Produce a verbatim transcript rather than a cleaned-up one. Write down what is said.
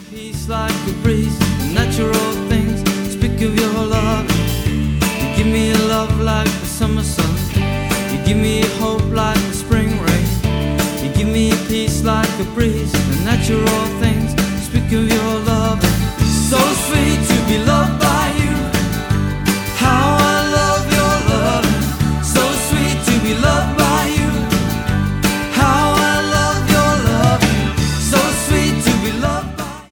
peace like a breeze, the natural things. Speak of your love. You give me love like the summer sun. You give me hope like the spring rain. You give me peace like a breeze, the natural things.